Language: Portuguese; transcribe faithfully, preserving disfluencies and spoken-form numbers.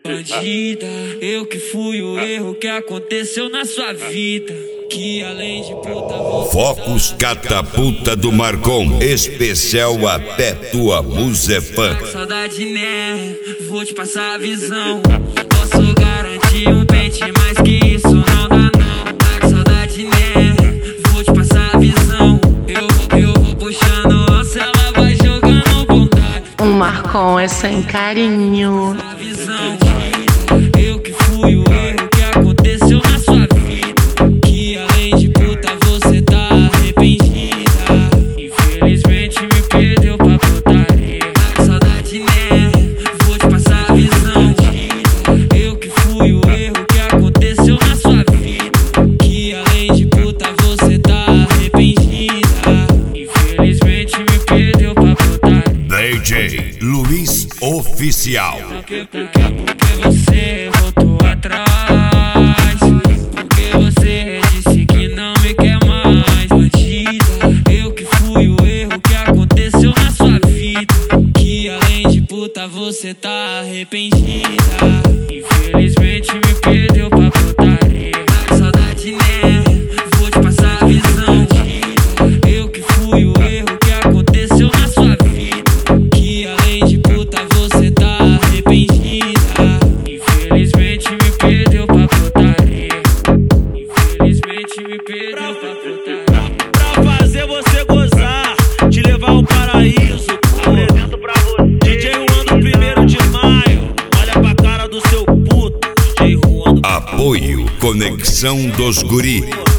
bandida. Eu que fui o erro que aconteceu na sua vida. Que além de puta você... Focus Catapulta do Marcon, especial até tua musa é fã. Saudade, né? Vou te passar a visão. Posso garantir um pente, mas que isso não dá não. Tá com saudade, né? Vou te passar a visão. Eu, eu vou puxando você, ela vai jogando bondade. O Marcon é sem carinho. Eu que fui o erro que aconteceu na sua vida. Que além de puta você tá arrependida. Infelizmente me perdeu pra putaria. Tá saudade, né? Vou te passar a visão. Eu que fui o erro que aconteceu na sua vida. Que além de puta você tá arrependida. Infelizmente me perdeu pra putaria. D J Luiz Oficial. Porque, porque, porque você voltou atrás. Porque você disse que não me quer mais, bandida. Eu que fui o erro que aconteceu na sua vida. Que além de puta você tá arrependida. Infelizmente me perdeu pra putaria. Tá saudade, né? Vou te passar a visão. Eu que fui o erro que aconteceu na sua vida. Que além de puta você tá arrependida. Infelizmente me perdeu pra putaria. Infelizmente me perdeu pra putaria. Pra fazer você gozar, te levar ao paraíso, apresento pra você D J Juan do primeiro de maio. Olha pra cara do seu puto, D J Juan do... Apoio Conexão dos Guri.